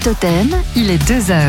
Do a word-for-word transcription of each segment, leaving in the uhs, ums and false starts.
Totem, il est deux heures.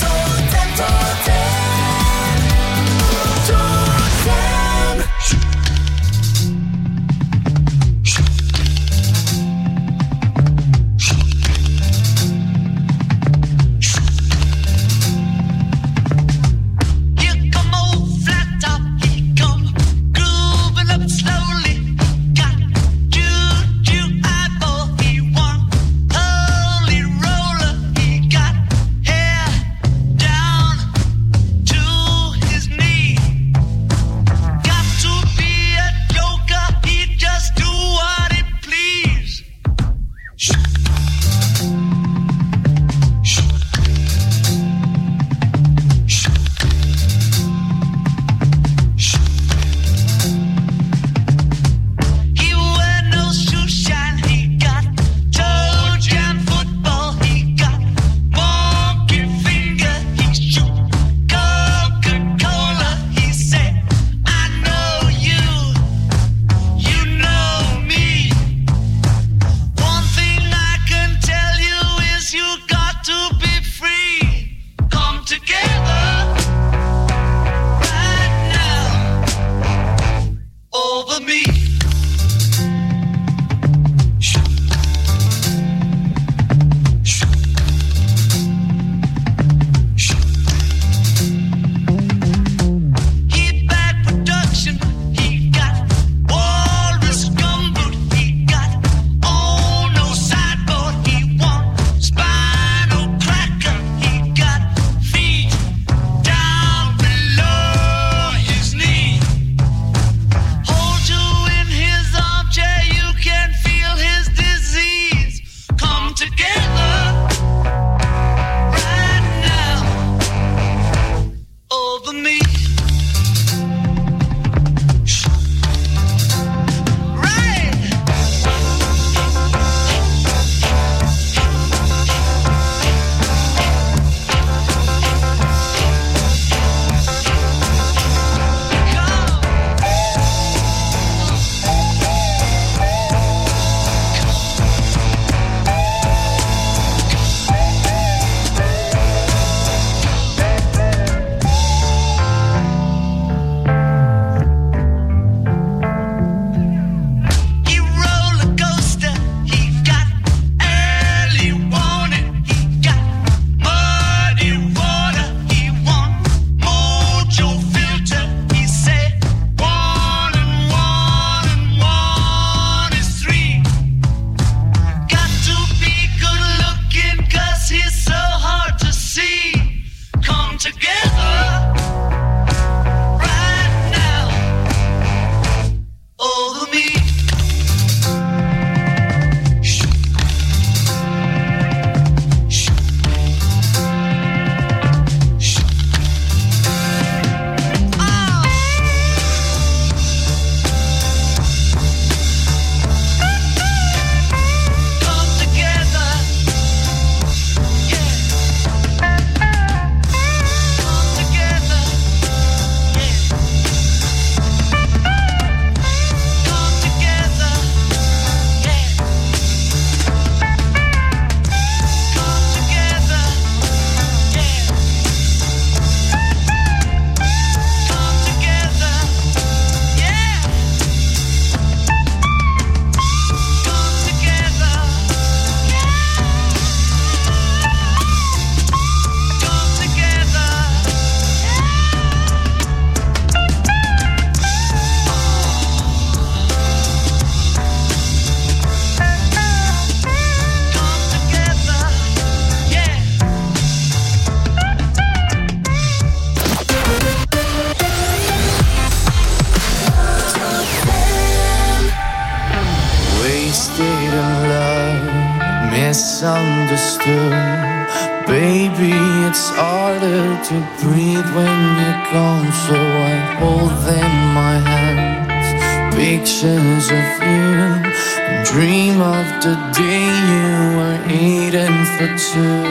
misunderstood. Baby, it's harder to breathe when you're gone, so I hold in my hands pictures of you and dream of the day you were eating for two.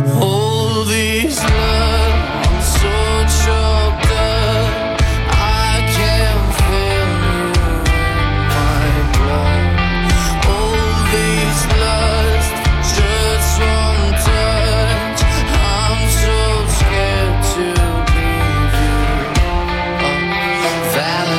I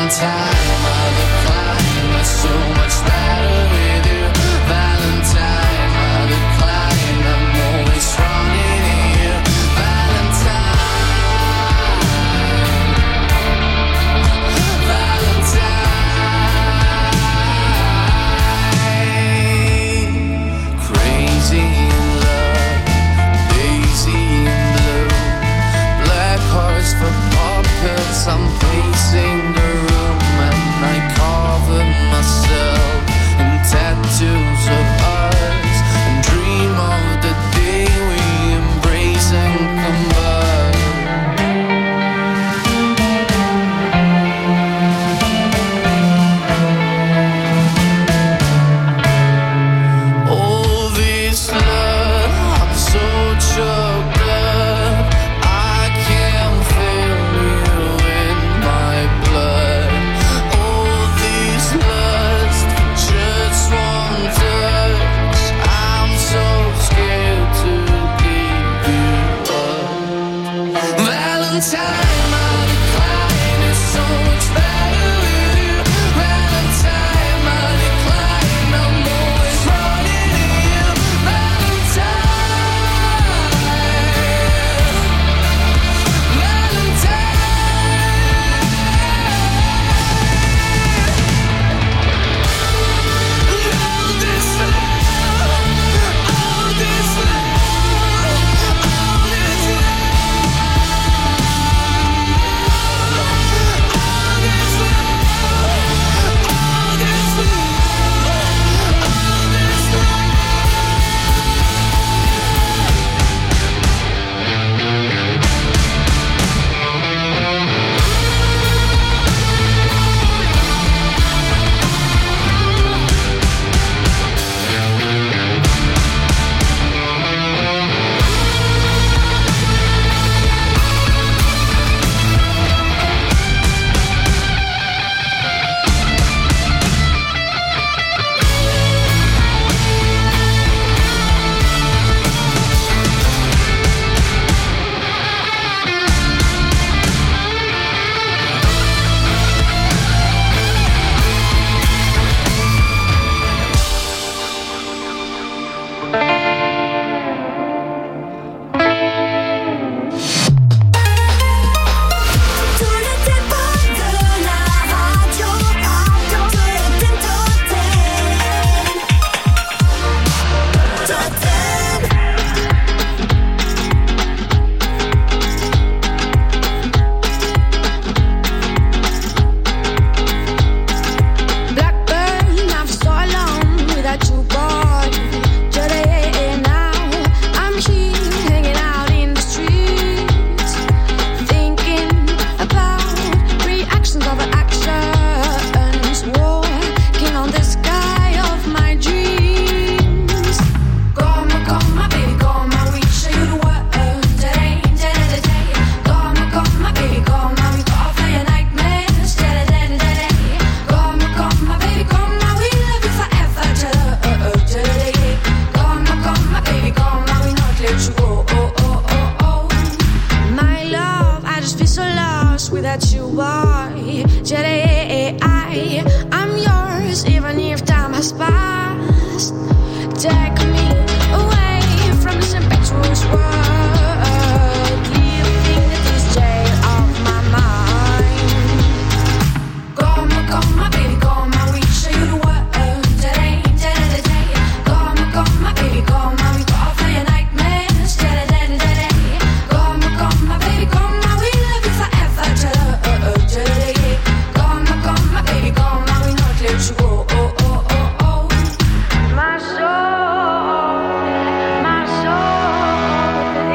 My soul, my soul.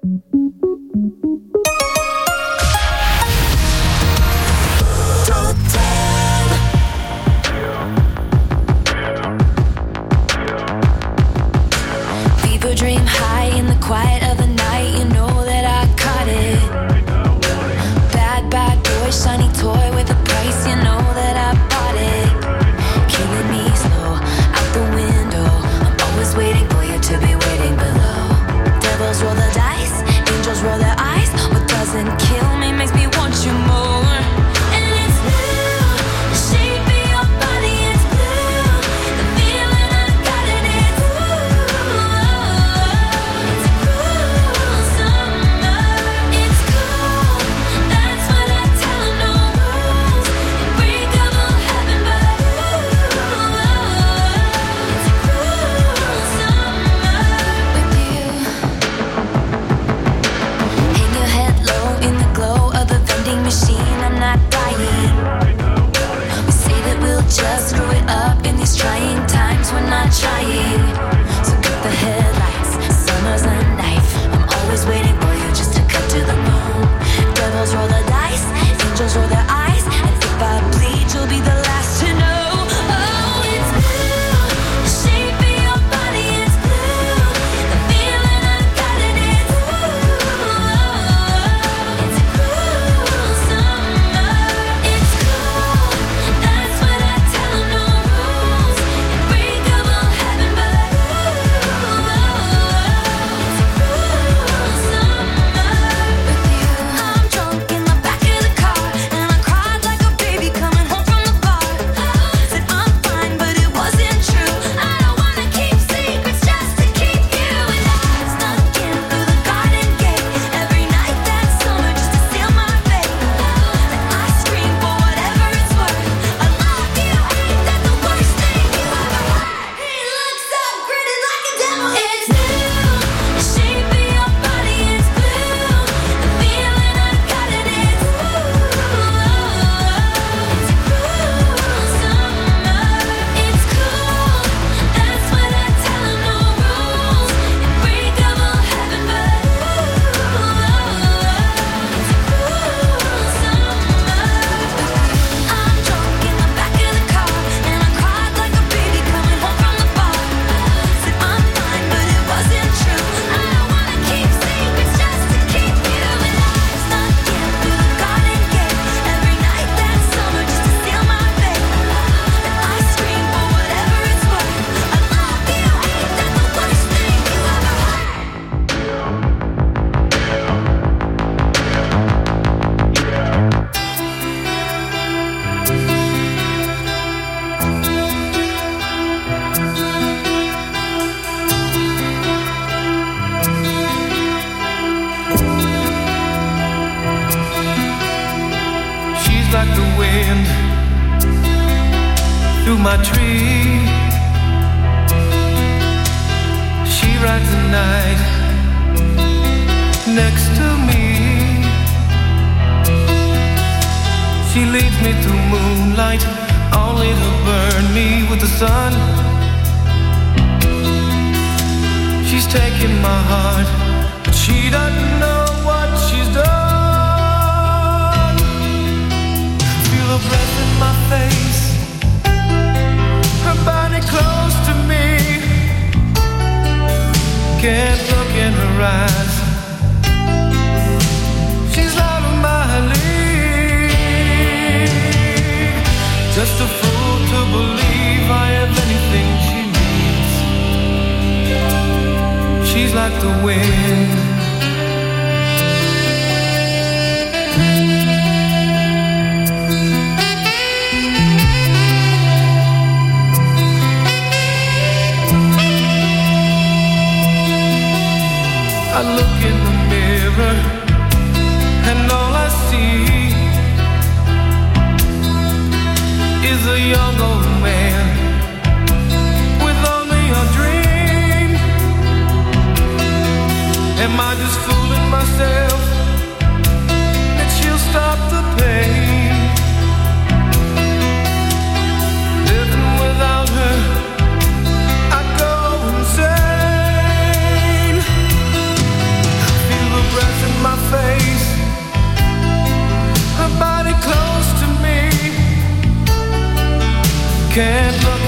Feel the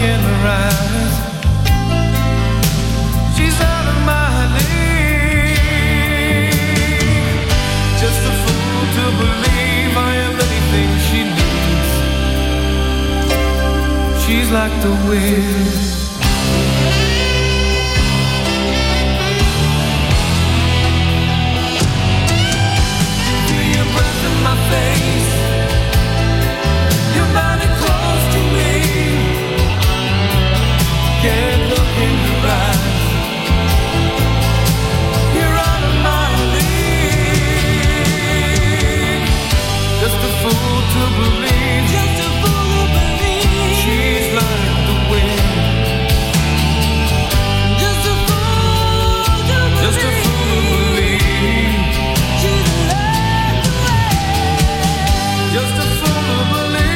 in her eyes. She's out of my league. Just a fool to believe I am anything she needs. She's like the wind. Feel your breath in my face. Your body close to me. Can't look in your eyes. You're out of my league. Just a fool to believe. Just a fool to believe. She's like the wind. Just a fool to believe. Just a fool to believe. She's like the wind. Just a fool to believe.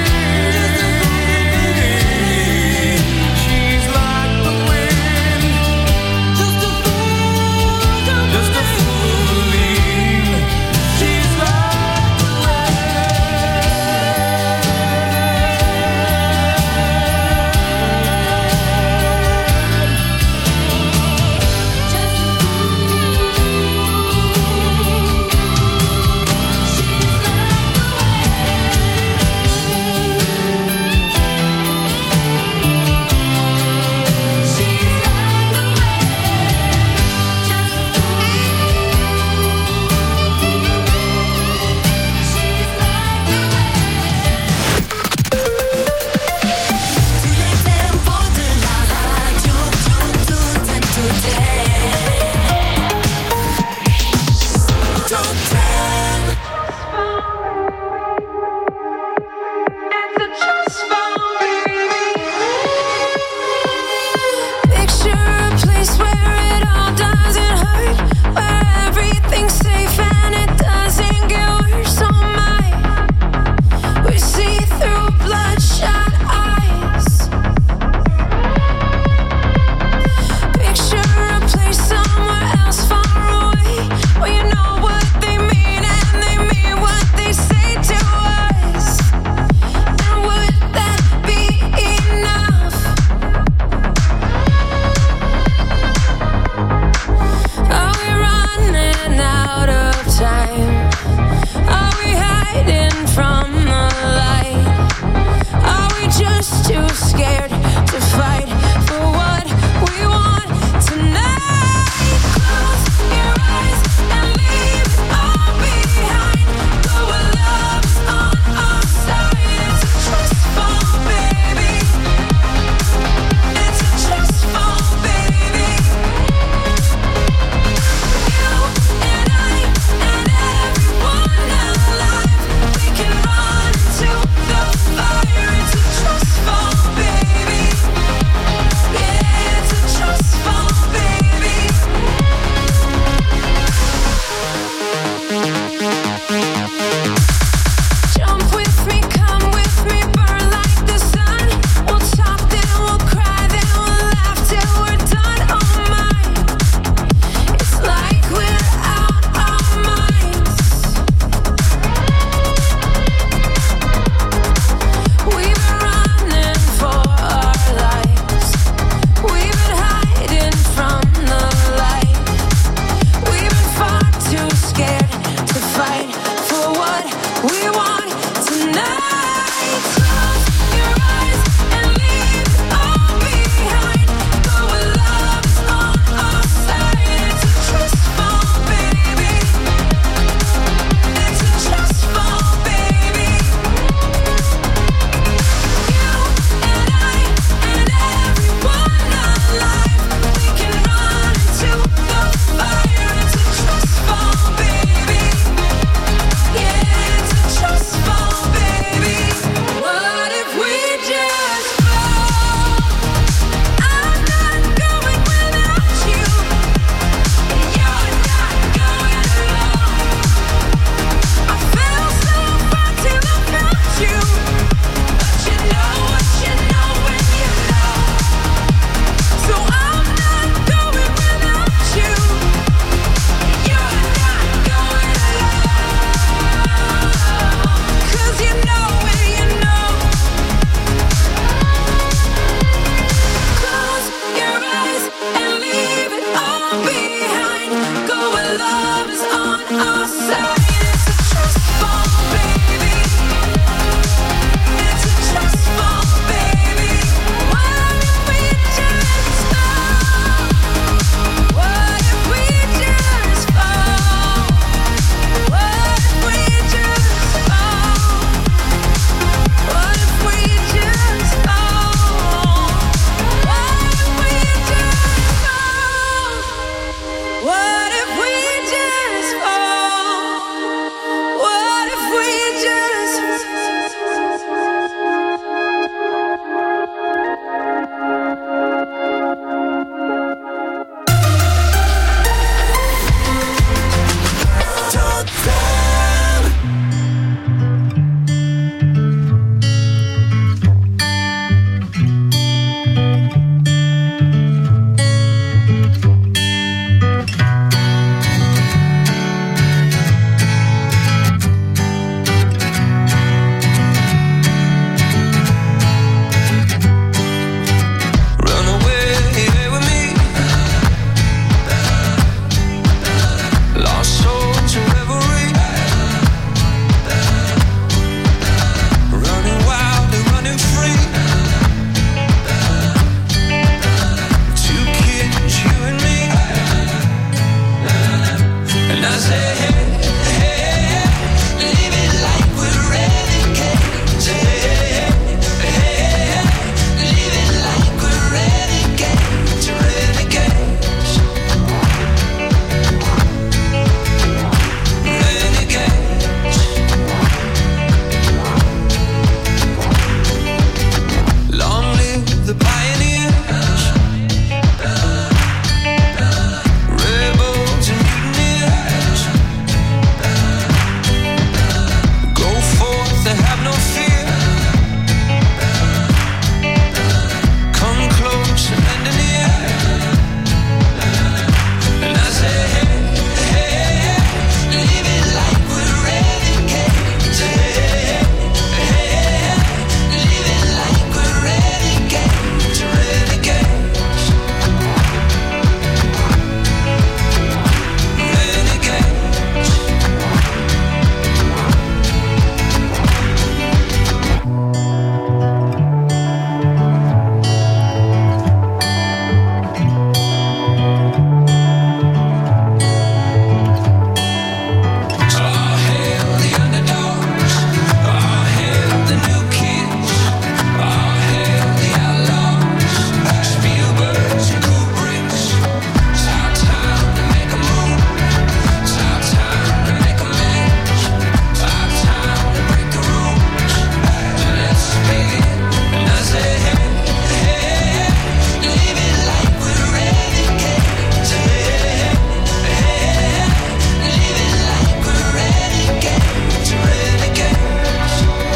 Baby And I say, hey, hey, hey, live it like we're renegades. Hey, hey, hey, hey, live it like we're renegades, renegades, renegades. Long live the pioneers, rebels and mutineers. Go forth, they have no fear. Come close and lend an ear. And I say, hey, hey, hey, live it like we're renegades. Hey, hey, hey, hey, live it like we're renegades, renegades, renegades. All hail the underdogs, all hail the new kids, all hail the outlaws, Spielbergs and Kubricks. It's our time to make a move, it's our time to make amends, it's our time to break the rules. Let's begin. And I say, hey, hey, hey, live it like we're renegades. Hey, hey, hey, live it like we're renegades, renegades,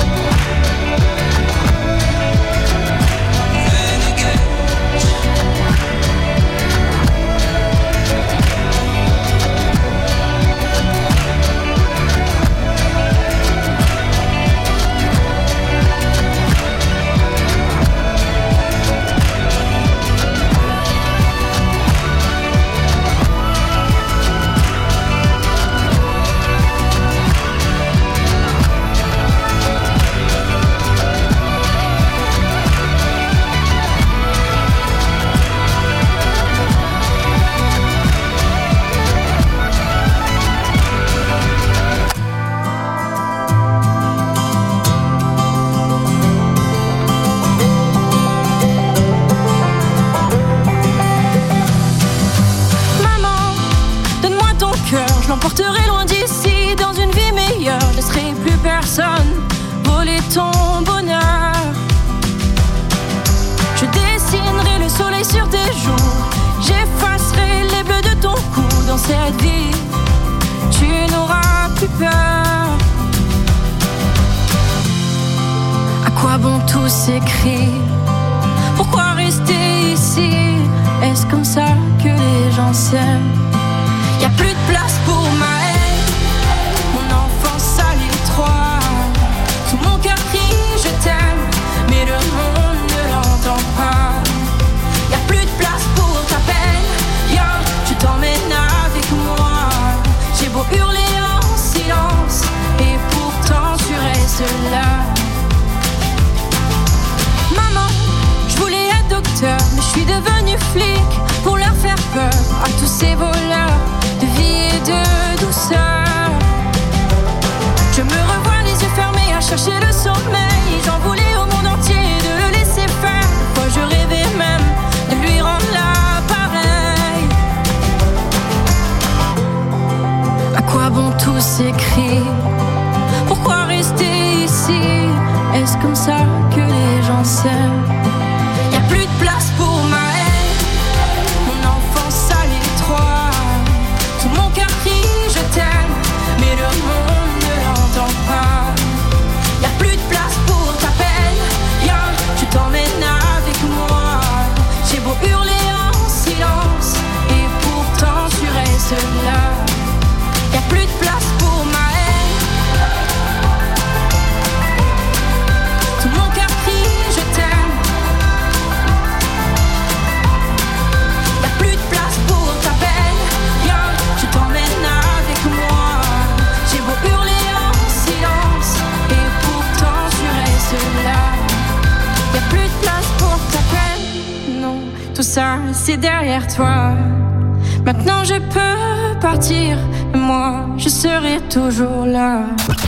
Maman, donne-moi ton cœur, je l'emporterai loin d'ici, dans une vie meilleure. Je laisserai plus personne voler ton bonheur. Je dessinerai le soleil sur tes joues, j'effacerai les bleus de ton cou. Dans cette vie, tu n'auras plus peur. À quoi bon tous ces cris? Pourquoi rester ici? Est-ce comme ça que les gens s'aiment? Y'a plus de place pour ma haine, mon enfance à l'étroit. Tout mon cœur crie je t'aime, mais le monde ne l'entend pas. Y'a plus de place pour ta peine, viens, je t'emmène avec moi. J'ai beau hurler en silence, et pourtant tu restes là. Maman, je voulais être docteur, mais je suis devenue flic pour leur faire peur à tous ces voleurs de vie et de douceur. Je me revois les yeux fermés à chercher le sommeil. J'en voulais au monde entier de le laisser faire. Parfois je rêvais même de lui rendre l'appareil. À quoi bon tous ces cris? Pourquoi rester ici? Est-ce comme ça que les gens s'aiment? Y'a plus de place pour ma haine, mon enfance à l'étroit. Tout mon cœur crie je t'aime, mais le monde ne l'entend pas. Y'a plus de place pour ta peine, viens, je t'emmène avec moi. J'ai beau hurler en silence, et pourtant tu restes là. Y'a plus de place pour ma haine, tout mon cœur crie je t'aime. Y'a plus de place pour ta peine, viens, je t'emmène avec moi. J'ai beau hurler en silence, et pourtant tu restes là. Y'a plus de place pour ta peine, non, tout ça c'est derrière toi. Maintenant je peux partir, Et moi, je serai toujours là.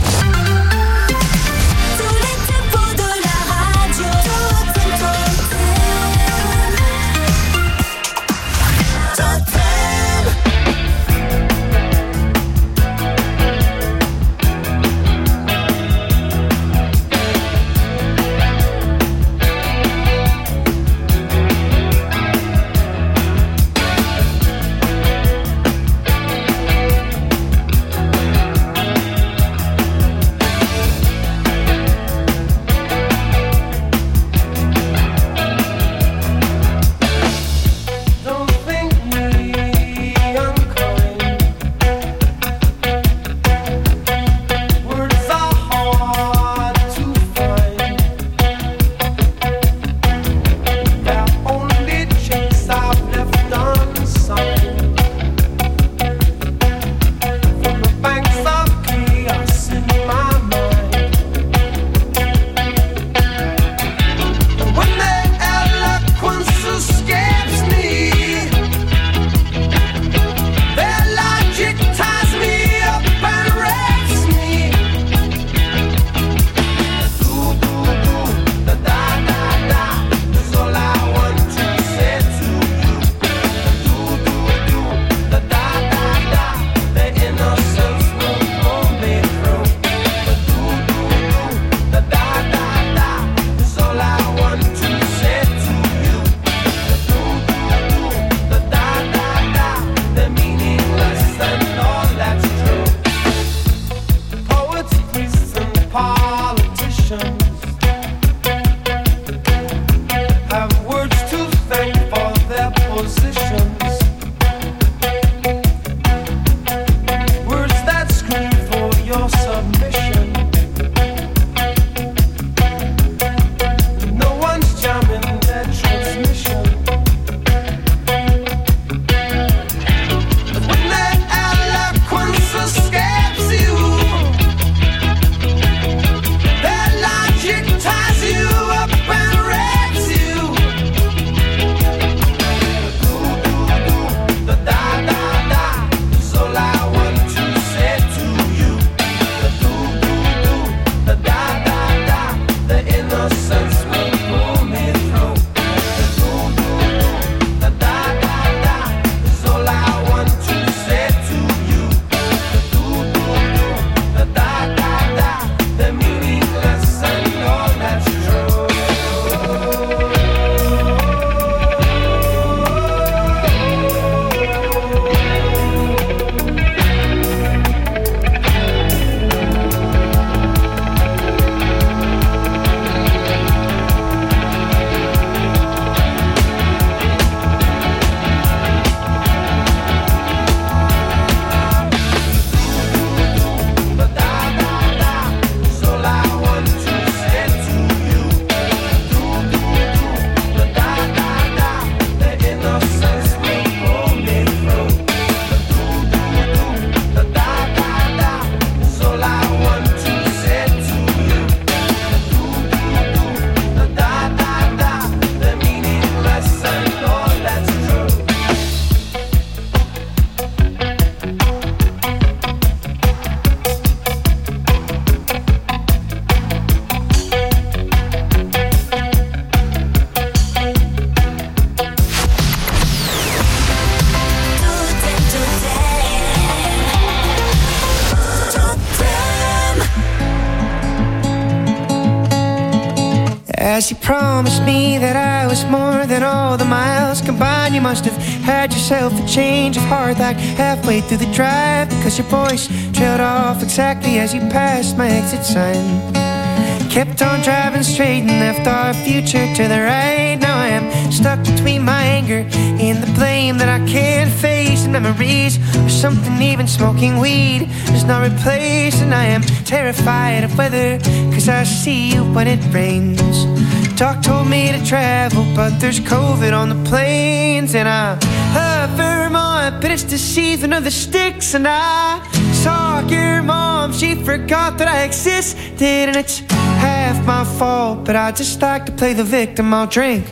As you promised me that I was more than all the miles combined, you must have had yourself a change of heart like halfway through the drive, because your voice trailed off exactly as you passed my exit sign. Kept on driving straight and left our future to the right. Now I am stuck between my anger and the blame that I can't face, and memories or something even smoking weed does not replace. And I am terrified of weather, cause I see you when it rains. Doc told me to travel, but there's COVID on the planes. And I love Vermont, but it's the season of the sticks. And I saw your mom, she forgot that I existed. And it's half my fault, but I just like to play the victim. I'll drink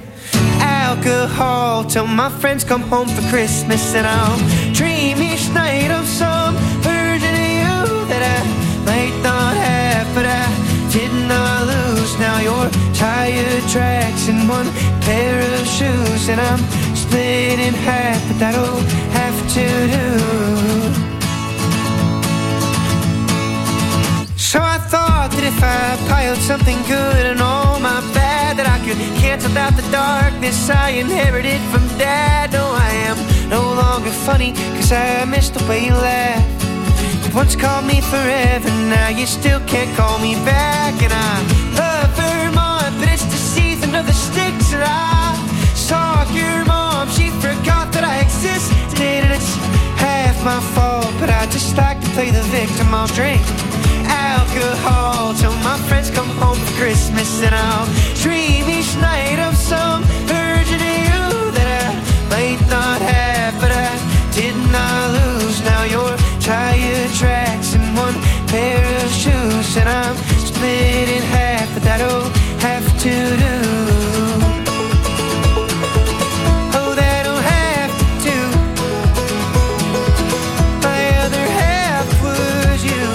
alcohol till my friends come home for Christmas, and I'll dream each night of some in one pair of shoes, and I'm split in half, but that'll have to do. So I thought that if I piled something good and all my bad, that I could cancel out the darkness I inherited from Dad. No, I am no longer funny, cause I missed the way you laughed. You once called me forever, now you still can't call me back. And I love Vermont, but it's the season of the sticks. And I saw your mom, she forgot that I existed. And it's half my fault, but I just like to play the victim. I'll drink alcohol till my friends come home for Christmas, and I'll dream each night of some version of you that I might not have, but I did not lose. Now you're tire tracks and one pair of shoes, and I'm split in half, but that'll have to do. Oh, that'll have to do. My other half was you.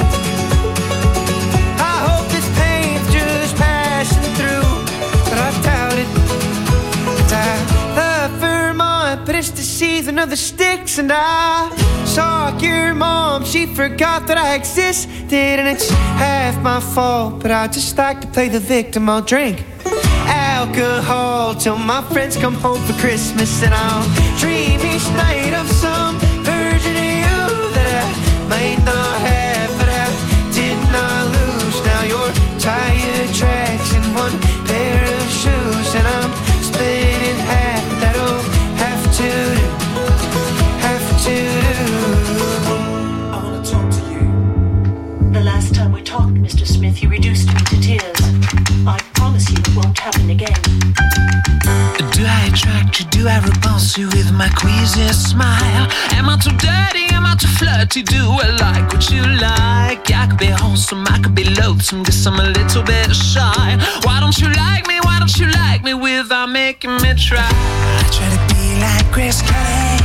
I hope this pain's just passing through, but I doubt it. I love Vermont, but it's the season of the sticks, and I saw your mom, she forgot that I existed, and it's half my fault, but I just like to play the victim. I'll drink alcohol till my friends come home for Christmas, and I'll dream each night of some version of you that I might not have, but I did not lose. Now you're tire tracks and one pair of shoes, and I'm split in half. That'll have to do, have to do. I want to talk to you. The last time we talked, Mister Smith, you reduced me to tears. I promise you it won't happen again. Do I attract you? Do I repulse you with my queasy smile? Am I too dirty? Am I too flirty? Do I like what you like? I could be wholesome, I could be loathsome, guess I'm a little bit shy. Why don't you like me? Why don't you like me without making me try? I try to be like Grace Kelly,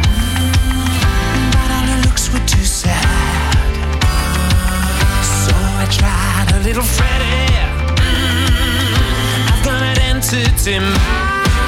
but all her looks were too sad. So I tried a little Freddie. Mm, I've got an entity mind.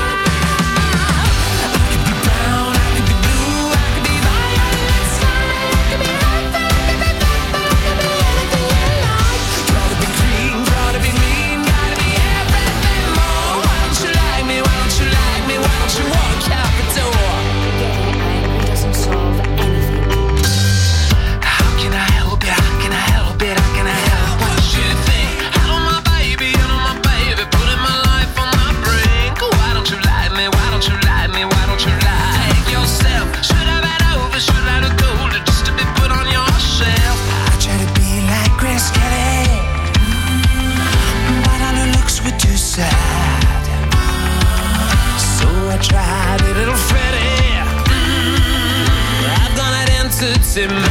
Tried a little Freddie. Mm, I've done it into me.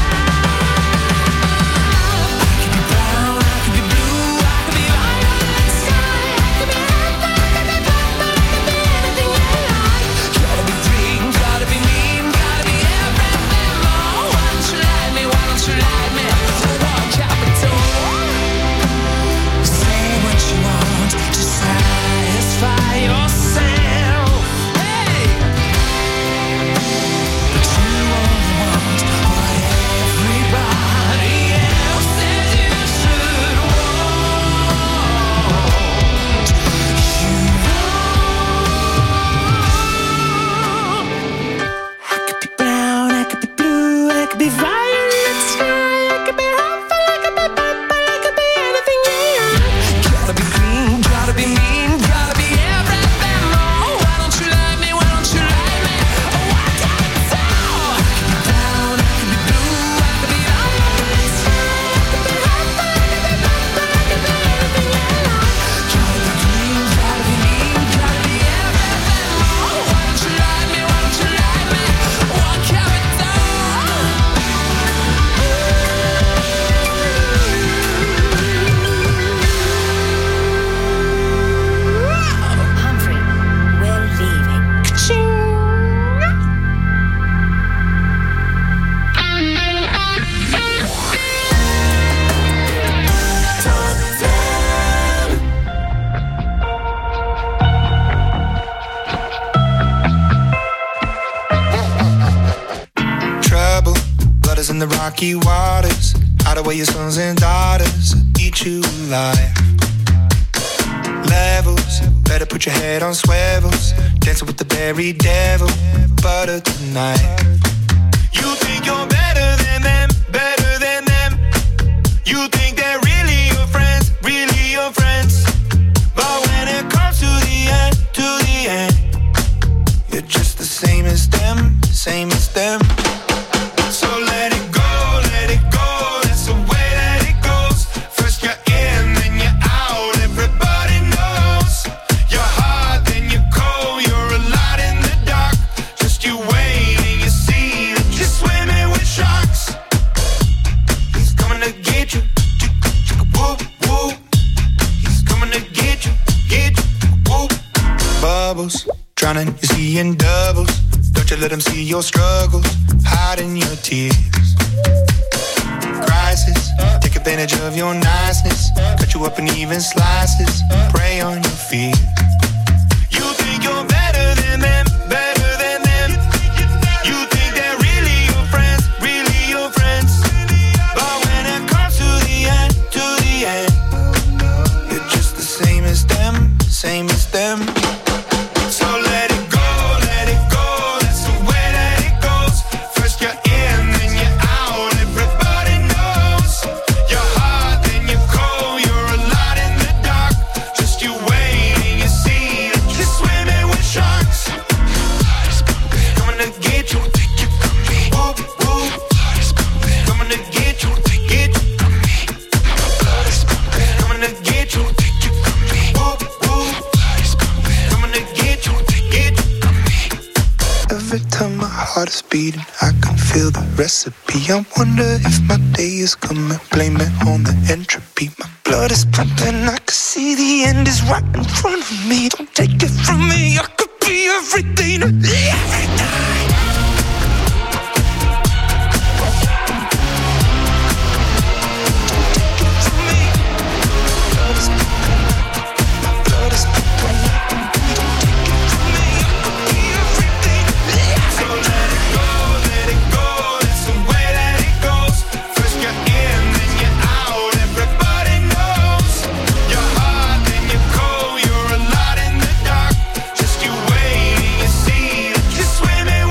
Yourself. But you only want whatever in the rocky waters. Hide away your sons and daughters, eat you alive. Levels, better put your head on swivels. Dancing with the very devil, butter tonight. You think you're better than them, better than them. You think they're really your friends, really your friends. But when it comes to the end, to the end, you're just the same as them, same as them. So let it go, let it go, that's the way that it goes. First you're in, then you're out, everybody knows. You're hot, then you're cold, you're a lot in the dark. Just you wait and you see that you're swimming with sharks. He's coming to get you, whoop, whoop. He's coming to get you, get you, whoop. Bubbles, drowning, you see in doubles. Don't you let them see your struggles, hiding your tears. Crisis, take advantage of your niceness. Cut you up in even slices, prey on your fears. You think you're better than them, better than them. You think they're really your friends, really your friends. But when it comes to the end, to the end, you're just the same as them, same as them. So let it go, let it go, that's the way that it goes. First you're in, then you're out, everybody knows. You're hot, then you're cold, you're a lot in the dark. Just you wait and you see that you're swimming with sharks. Coming to get you, take you from me. Whoop, whoop. Coming to get you, get you from me. Coming to get you, take you from me. Whoop, whoop. Coming to get you, get you from me. Every time my heart is beating, I can feel the recipe. I wonder if my day is coming. Blame it on the entropy. My blood is pumping. I can see the end is right in front of me. Don't take it from me. I could be everything to me every time. Swimming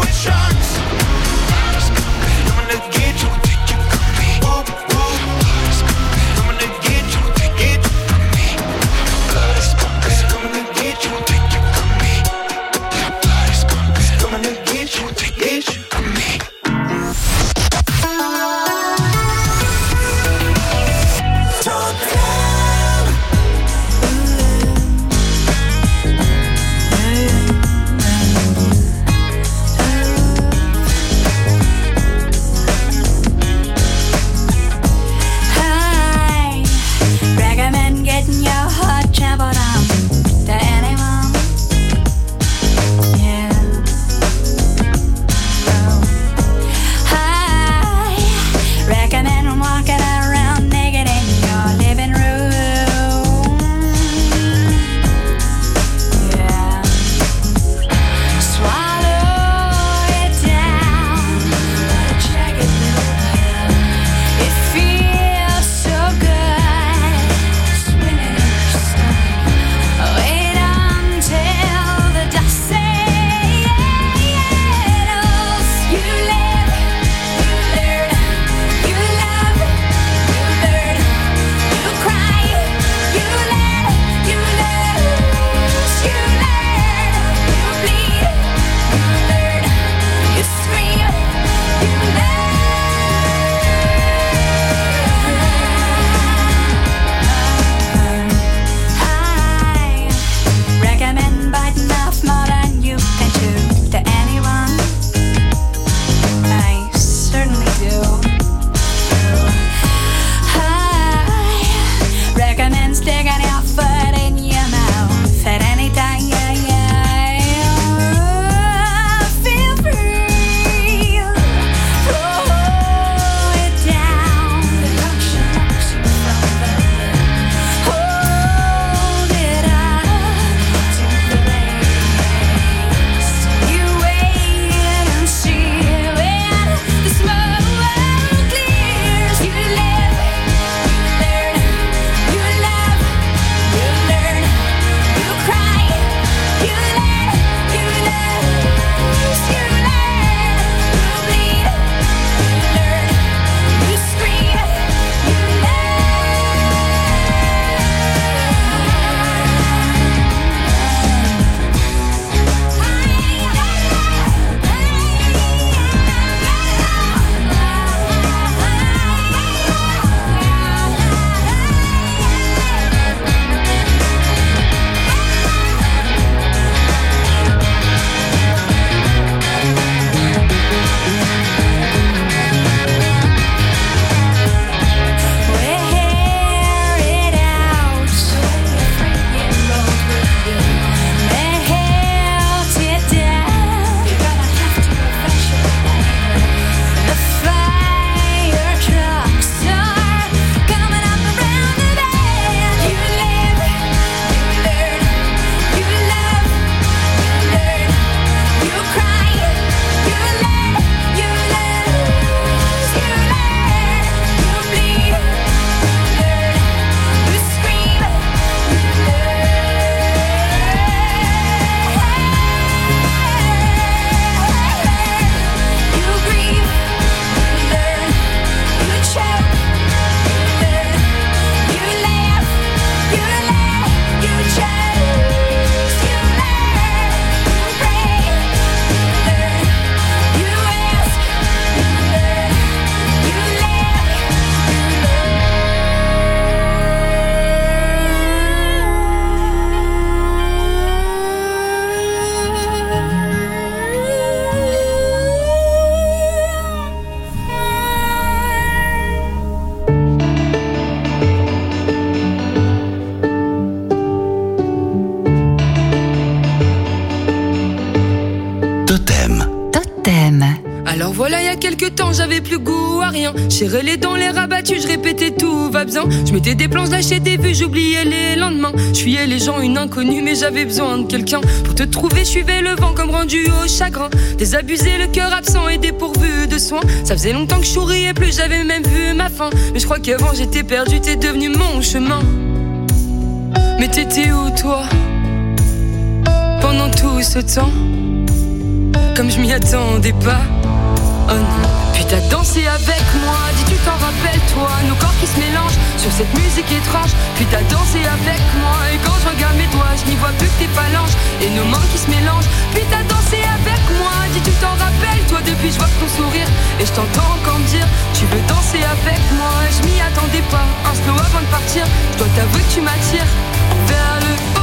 quelques temps, j'avais plus goût à rien. J'irais les dents, les rabattus, je répétais tout va bien. Je mettais des plans, je lâchais des vues, j'oubliais les lendemains. Je fuyais les gens, une inconnue, mais j'avais besoin de quelqu'un. Pour te trouver, je suivais le vent comme rendu au chagrin. Désabusé, le cœur absent et dépourvu de soins. Ça faisait longtemps que je souriais plus, j'avais même vu ma fin. Mais je crois qu'avant j'étais perdu, t'es devenu mon chemin. Mais t'étais où toi pendant tout ce temps? Comme je m'y attendais pas. Oh non. Puis t'as dansé avec moi, dis tu t'en rappelles toi. Nos corps qui se mélangent sur cette musique étrange. Puis t'as dansé avec moi. Et quand je regarde mes doigts, je n'y vois plus que tes phalanges et nos mains qui se mélangent. Puis t'as dansé avec moi, dis tu t'en rappelles toi. Depuis je vois ton sourire et je t'entends encore me dire tu veux danser avec moi. Je m'y attendais pas, un slow avant de partir. Je dois t'avouer que tu m'attires vers le haut.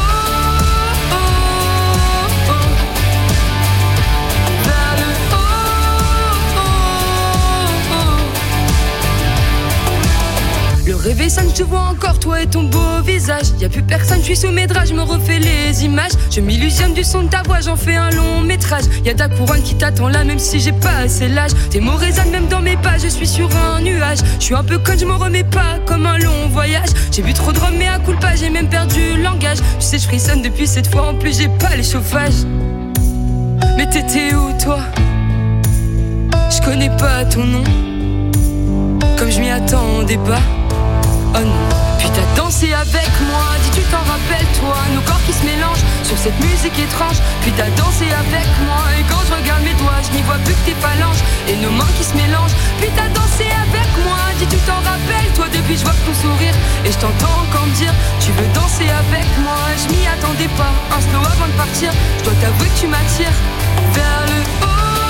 Le réveil sonne, je te vois encore, toi et ton beau visage. Y'a plus personne, je suis sous mes draps, je me refais les images. Je m'illusionne du son de ta voix, j'en fais un long métrage. Y'a ta couronne qui t'attend là, même si j'ai pas assez l'âge. Tes mots résonnent même dans mes pas, je suis sur un nuage. Je suis un peu conne, je m'en remets pas, comme un long voyage. J'ai bu trop de rhum, mais à coup de pas, j'ai même perdu le langage. Tu sais, je frissonne depuis cette fois, en plus j'ai pas les chauffages. Mais t'étais où toi? Je connais pas ton nom, comme je m'y attendais pas. Oh non. Puis t'as dansé avec moi, dis tu t'en rappelles toi. Nos corps qui se mélangent sur cette musique étrange. Puis t'as dansé avec moi. Et quand je regarde mes doigts, je n'y vois plus que tes phalanges et nos mains qui se mélangent. Puis t'as dansé avec moi, dis tu t'en rappelles toi. Depuis je vois ton sourire et je t'entends encore me dire tu veux danser avec moi. Je m'y attendais pas, un slow avant de partir. Je dois t'avouer que tu m'attires vers le haut.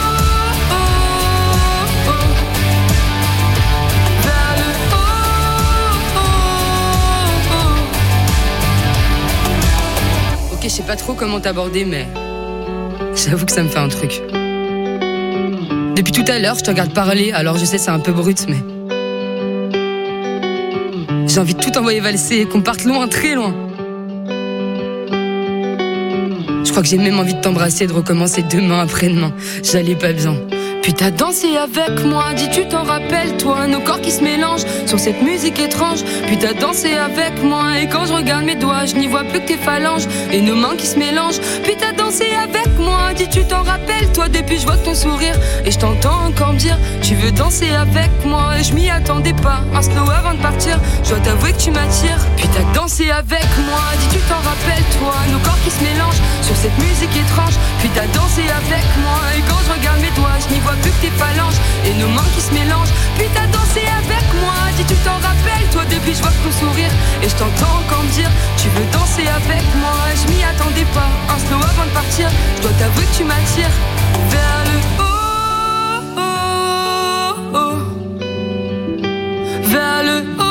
Ok, je sais pas trop comment t'aborder, mais j'avoue que ça me fait un truc. Depuis tout à l'heure, je te regarde parler, alors je sais c'est un peu brut, mais j'ai envie de tout envoyer valser et qu'on parte loin, très loin. Je crois que j'ai même envie de t'embrasser et de recommencer demain après-demain. J'allais pas bien. Puis t'as dansé avec moi, dis tu t'en rappelles toi. Nos corps qui se mélangent sur cette musique étrange. Puis t'as dansé avec moi. Et quand je regarde mes doigts, je n'y vois plus que tes phalanges et nos mains qui se mélangent. Puis t'as dansé avec moi, dis tu t'en rappelles toi. Depuis je vois ton sourire et je t'entends encore me dire tu veux danser avec moi. Et je m'y attendais pas, un slow avant de partir. Je dois t'avouer que tu m'attires. Puis t'as dansé avec moi, dis tu t'en rappelles toi. Nos corps qui se mélangent sur cette musique étrange. Puis t'as dansé avec moi. Et quand je regarde mes doigts, je n'y vois plus que tes phalanges et nos mains qui se mélangent. Puis t'as dansé avec moi, dis tu t'en rappelles toi. Depuis je vois ton sourire et je t'entends encore me dire tu veux danser avec moi. Je m'y attendais pas, un slow avant de partir. Je dois t'avouer que tu m'attires vers le haut, oh, oh, vers le haut.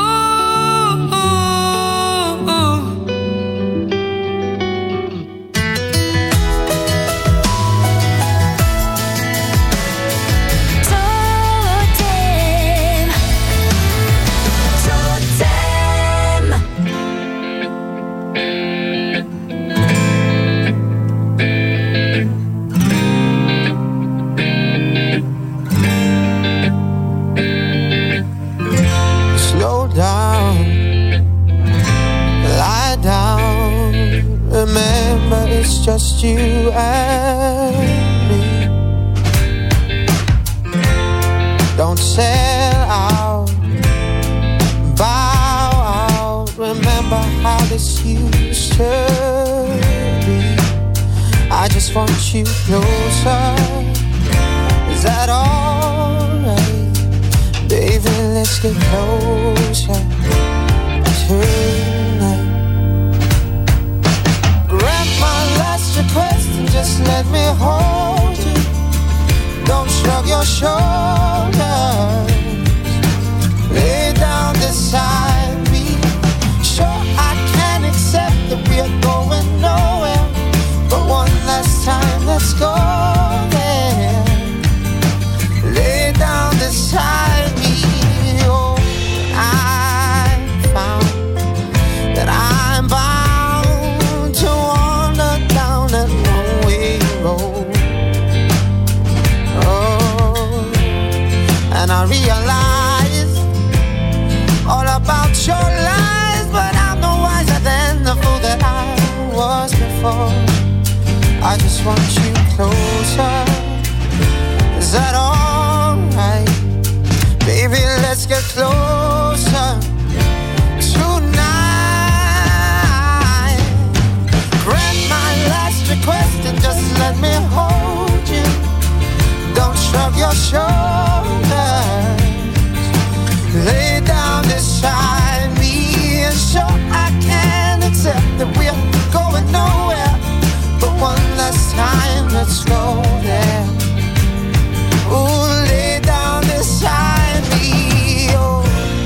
Just you and me. Don't sell out, bow out. Remember how this used to be. I just want you closer. Is that alright? Baby, let's get closer tonight. Request and just let me hold you. Don't shrug your shoulders. Lay down beside me. Sure, I can accept that we're going nowhere, but one last time, let's go there. Lay down beside me. Oh, I found that I'm bound that long way road. Oh, just want you closer. Is that alright? Baby, let's get closer tonight. Grant my last request and just let me hold you. Don't shrug your shoulders. Lay down beside me and show I can accept that we're going nowhere. But one last time, let's go there. Ooh, lay down beside me. Oh,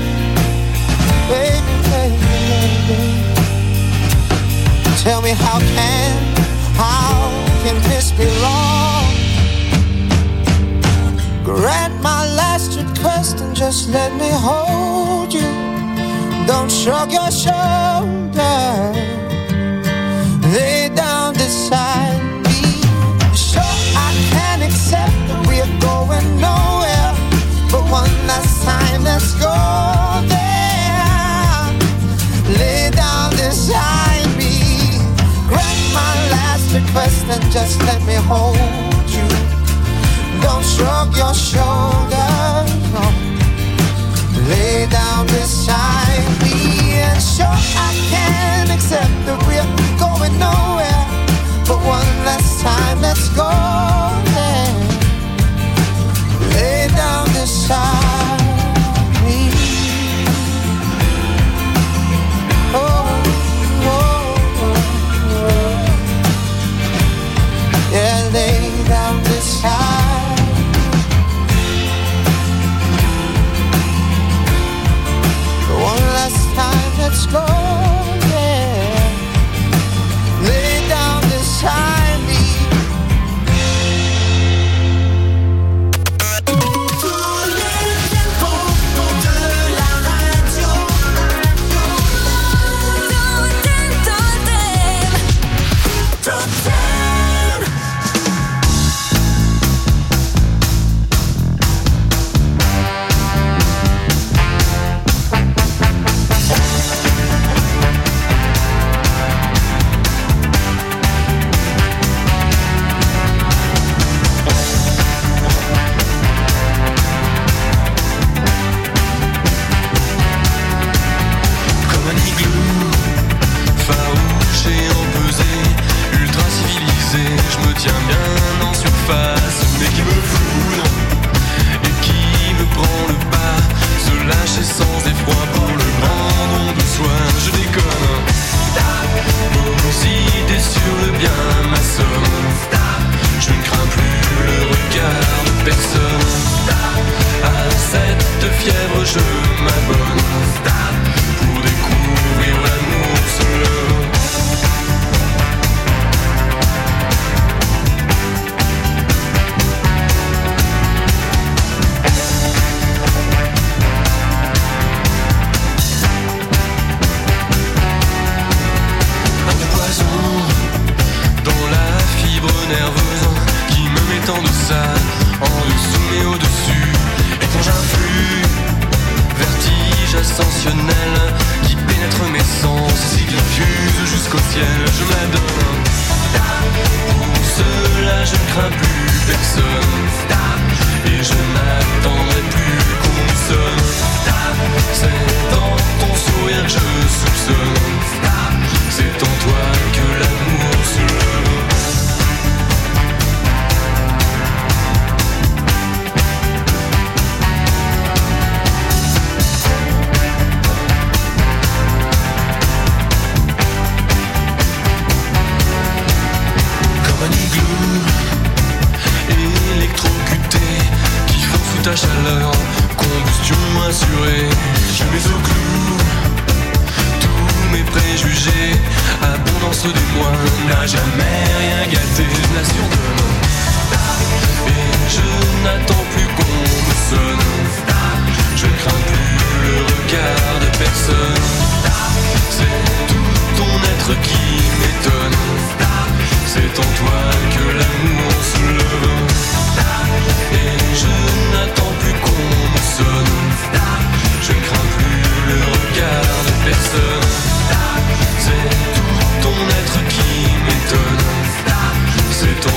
baby, baby, baby. Tell me how can, how can this be wrong? Grant my last request and just let me hold you. Don't shrug your shoulders. Lay down beside me. Sure, I can accept that we're going nowhere. But one last time, let's go there. Lay down beside me. Grant my last request and just let me hold you. Don't shrug your shoulders, no. Lay down beside me and sure I can accept that we're going nowhere. But one last time, let's go there. Lay down beside me. Oh, oh, oh, oh. Yeah, lay down beside. One last time, let's go there. Lay down beside me. Tous les tempos de la radio. Totem, totem, totem. Comme un igloo, farouche et empesé, ultra civilisé, je me tiens bien en surface, mais qui me foudre et qui me prend le pas, se lâcher sans effroi pour le grand don de soi. Je déconne, vos idées sur le bien m'assomment. Je ne crains plus le regard de personne. À cette fièvre je m'abonne pour découvrir l'amour seul. Un poison dans la fibre nerveuse qui me met en deçà, en dessous mais au-dessus. Étrange influx, vertige ascensionnel qui pénètre mes sens et qui diffuse jusqu'au ciel. Je me la donne. Pour cela je ne crains plus personne et je n'attendrai plus qu'on me sonne. C'est dans ton sourire que je soupçonne. C'est en toi que l'amour se lève. Comme un igloo électrocuté qui fond sous ta chaleur, combustion assurée. Je mets au clou tous mes préjugés, abondance des mois n'a jamais rien gâté. Je l'assure demain et je n'attends plus qu'on me sonne. Je ne crains plus le regard de personne. C'est tout ton être qui m'étonne. C'est en toi que l'amour se lève. Et je n'attends plus qu'on me sonne. Je ne crains plus le regard de personne. C'est tout ton être qui m'étonne. C'est en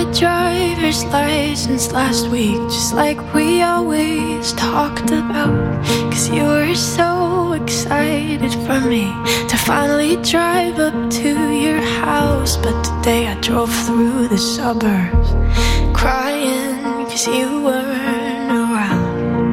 my driver's license last week, just like we always talked about. Cause you were so excited for me to finally drive up to your house. But today I drove through the suburbs crying cause you weren't around.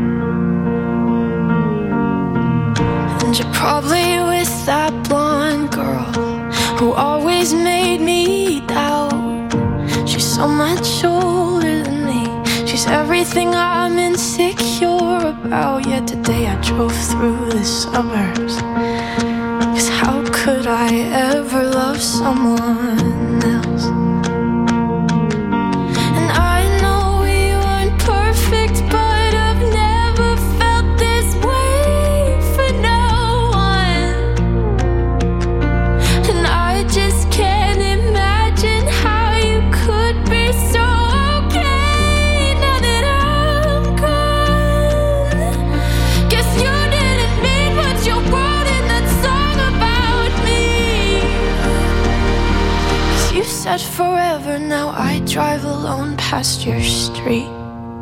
And you're probably with that blonde girl who always made me doubt. She's so much older than me, she's everything I'm insecure about. Yet today I drove through the suburbs, cause how could I ever love someone else? And I know we weren't perfect, but I've never felt this way for no one. And I just can't imagine how you could be so okay now that I'm gone. Guess you didn't mean what you wrote in that song about me. 'Cause you said forever, now I drive alone past your street.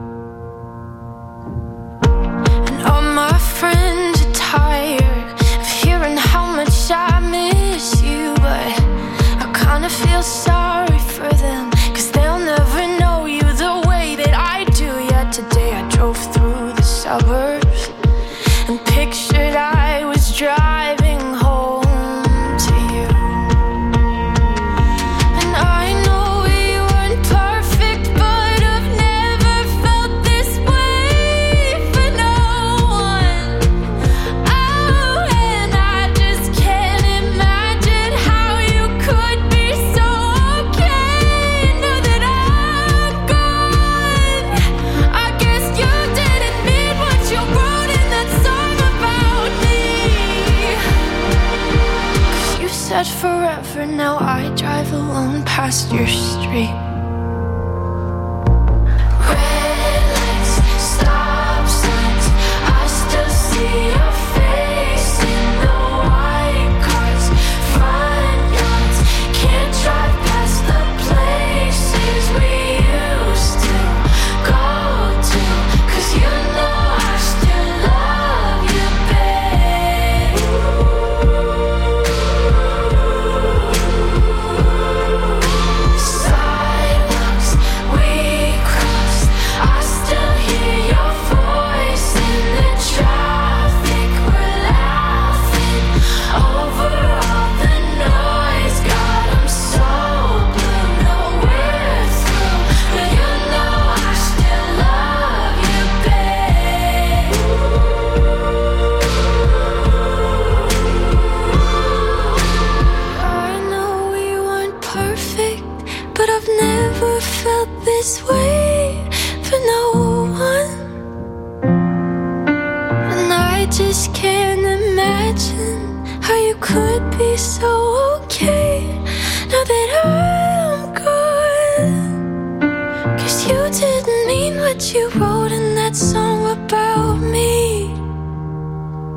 And all my friends are tired of hearing how much I miss you, but I kinda feel sorry for them, cause they'll never know you the way that I do. Yet today I drove through the suburbs and pictured I was driving home to you. And I know we weren't perfect, but I've never felt this way for no one. Oh, and I just can't imagine how you could be so okay now that I'm gone. I guess you didn't mean what you wrote in that song about me. 'Cause you said forever, now I drive alone past your street. Red lights, stop signs, I still see your face in the white cars, front yards. Can't drive past the places we used to go to, 'cause you know I still love you, babe. Sidewalks we crossed, I still hear your voice in the traffic. We're laughing over all the noise. God, I'm so blue, no we're through, but you know I still love you, babe. I know we weren't perfect, but I've never felt this way for no one. And I just can't imagine how you could be so okay now that I'm gone. 'Cause you didn't mean what you wrote in that song